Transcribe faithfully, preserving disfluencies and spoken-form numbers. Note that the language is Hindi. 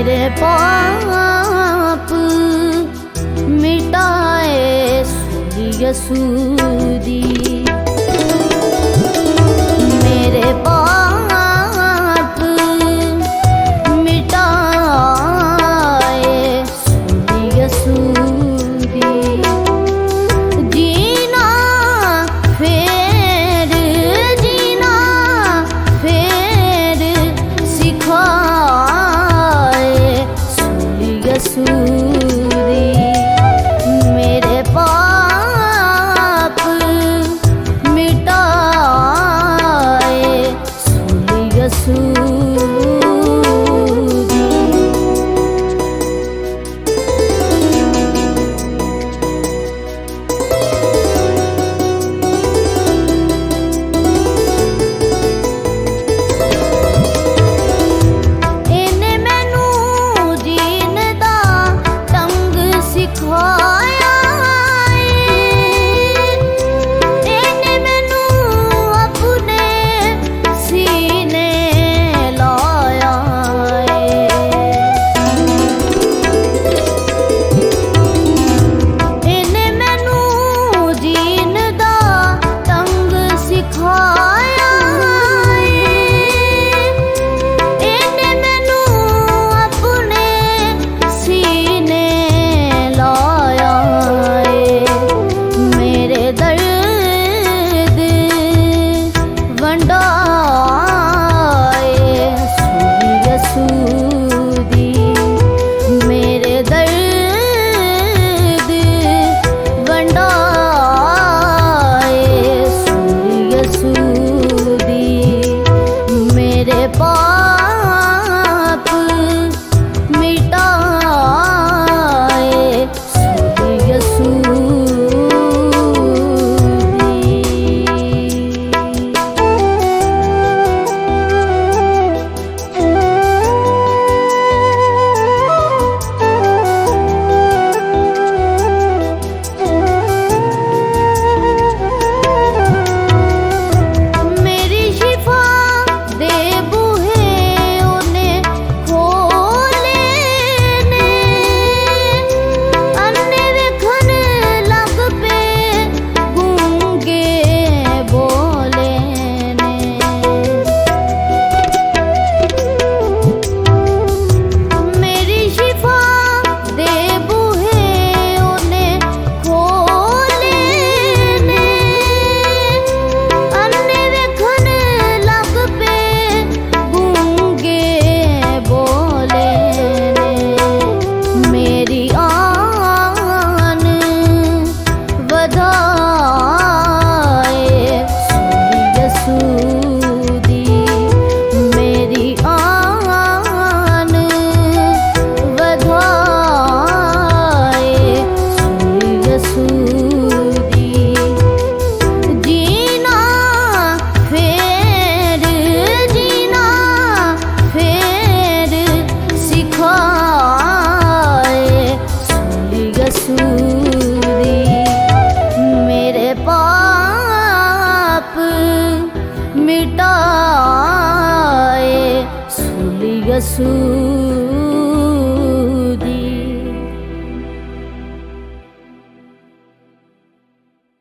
मेरे पाप मिटाए सूरी यसूदी। मेरे पाप मिटाए सूरी यसूदी। जीना फिर जीना फिर सिखाए सूरी यसूदी। मेरे पाप मिटाए सूरी यसूदी। इन्ने मैनू जीन दा ढंग सिखाया। इन्ने मैनू अपने सीने लाया। इन्ने मैनू जीन दा ढंग सिखाया। इन्ने मैनू अपने सीने लाया। मेरे दर्द वंडाए सूरी यसूदी। मेरे दर्द वंडाए सूरी यसूदी। मेरे पाप मिटाए सूरी यसूदी। मेरी शिफा दे बूहे ओने खोले ने। अन्ने वेखन लग पे गूंगे बोले ने। मेरी शिफा दे बूहे ओने खोले ने। अन्ने वेखन लग पे गूंगे बोले ने। मेरी आन वधाए सूरी यसूदी। मेरी आन वधाए सूरी यसूदी। जीना फिर जीना फिर सिखाए सूरी यसूदी। मेरे पाप मिटाए सूरी यसूदी।